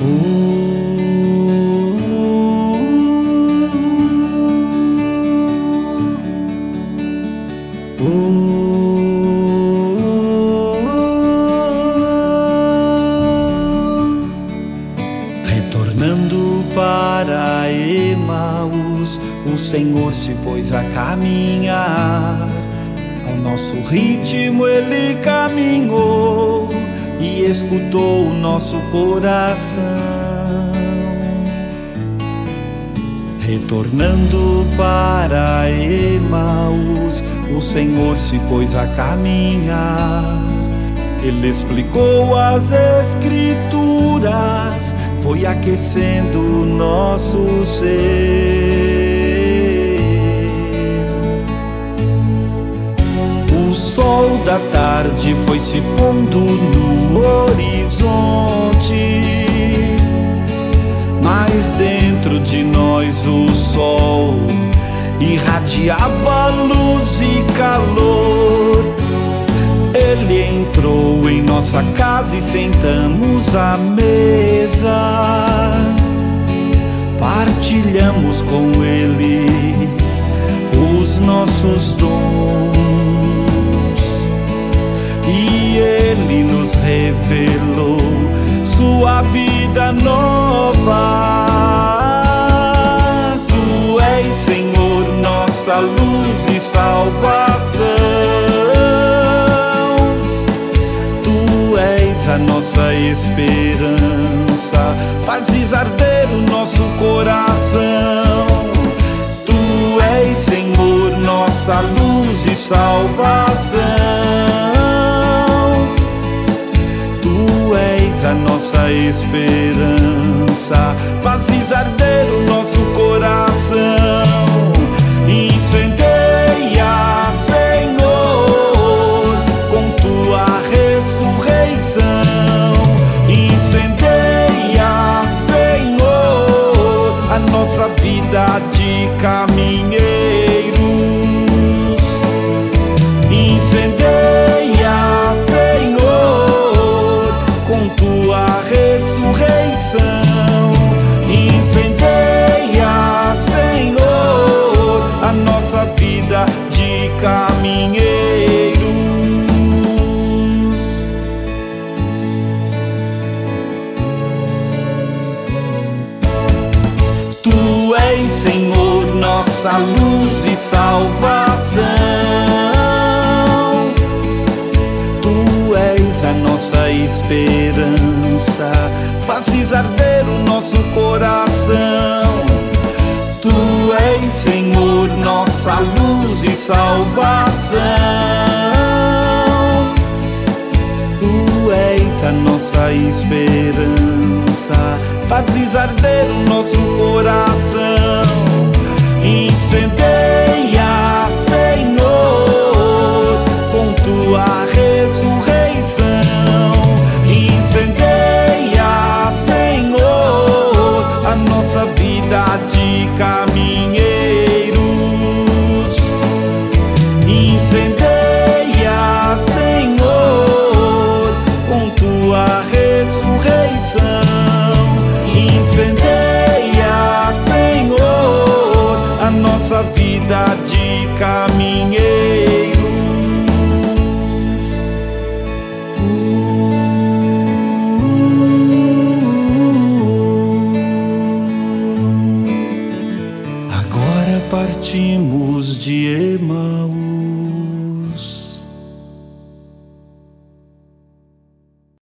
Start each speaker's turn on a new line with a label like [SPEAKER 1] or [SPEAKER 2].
[SPEAKER 1] Retornando para Emaús, o Senhor se pôs a caminhar. Ao nosso ritmo ele caminhou e escutou o nosso coração. Retornando para Emaús, o Senhor se pôs a caminhar. Ele explicou as Escrituras, foi aquecendo o nosso ser. O sol da tarde foi se pondo no horizonte, mas dentro de nós o sol irradiava luz e calor. Ele entrou em nossa casa e sentamos à mesa. Partilhamos com ele os nossos dons e ele nos revelou sua vida nova. Tu és, Senhor, nossa luz e salvação. A nossa esperança, fazes arder o nosso coração. Tu és, Senhor, nossa luz e salvação. Tu és a nossa esperança, fazes arder o nosso coração. Incendeia, Senhor, com tua ressurreição. Incendeia, Senhor, a nossa vida de caminheiros. Incendeia, Senhor, com tua ressurreição. Incendeia, Senhor, a nossa vida de caminheiros. Tu és, Senhor, nossa luz e salvação. Tu és a nossa esperança, fazes arder o nosso coração. Tu és, Senhor, nossa luz e salvação. Tu és a nossa esperança, fazes arder o nosso coração. Incendeia, Senhor, com tua ressurreição. Incendeia, Senhor, a nossa vida de caminheiros. Incendeia, Senhor, com tua ressurreição. Incendeia, Senhor, a nossa vida de caminheiros. Agora partimos de Emaús.